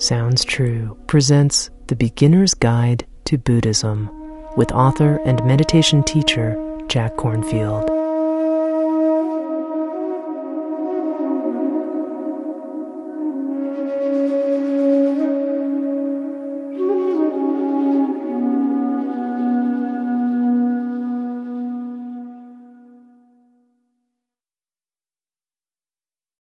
Sounds True presents The Beginner's Guide to Buddhism with author and meditation teacher Jack Kornfield.